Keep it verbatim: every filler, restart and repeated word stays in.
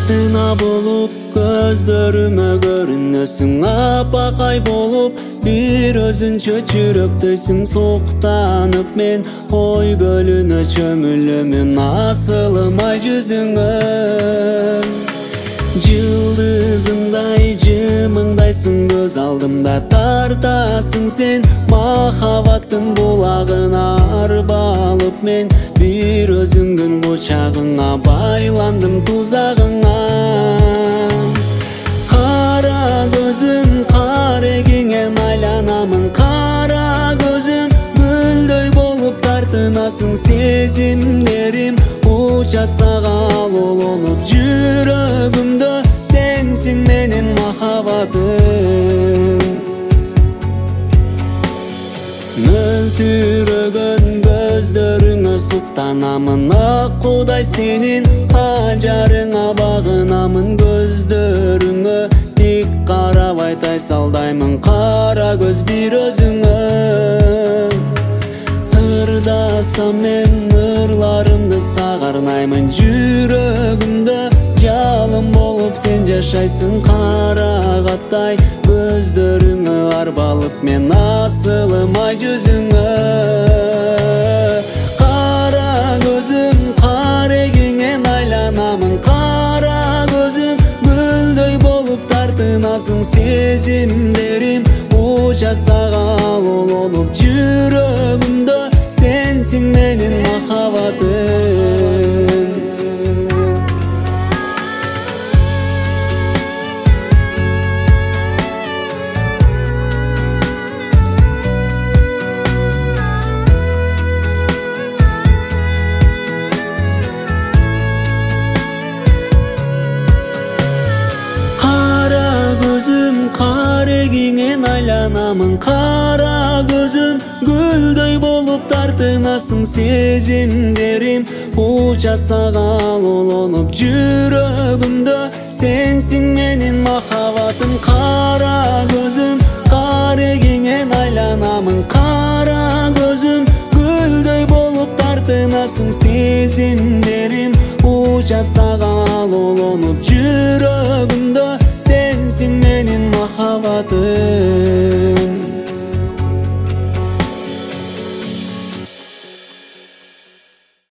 тартына болуп көздөрүмө көрүнөсүң, апакай болуп бир өзүнчө жүрөктөйсүң. Суктанып мен ой көлүнө чөмүлөмүн, асылымай жүзүңө. Жылдызымдай жымыңдайсың көз алдымда, тартасың сен махабаттын булагына. Арбалып мен бир өзүңдүн кучагыңа, байландым тузагыңа. Кара көзүм карегиңен айланамын, кара көзүм гүлдөй болуп тартынасың. Сезимдерим учат сага уланып, жүрөгүмдө сенсиң менин махаббатым. Мөлтүрөгөн көздөрүңө суктанамын, ак кудай сенин ажарыңа багынамын. Көздөрүңө тик карабай тайсалдаймын, кара көз бир өзүңө. Ырдасам мен ырларымды сага арнаймын, жүрөгүмдө жалын болуп сен жашайсың. Карагаттай көздөрүңө арбалып мен, асылымай жүзүңө. Кара көзүм карегиңен айланамын, кара көзүм гүлдөй болуп тартынасың. Сезимдерим учат сага уланып, жүрөгүмдө сенсиң менин махаббатым. Карегиңен айланамын, кара көзүм гүлдөй болуп тартынасың. Сезимдерим учат сага уланып, жүрөгүмдө сенсиң менин махаббатым. Кара көзүм карегиңен айланамын, кара көзүм гүлдөй болуп тартынасың. Сезимдерим учат сага уланып, жүрөгүмдө сенсиң менин махаббатым.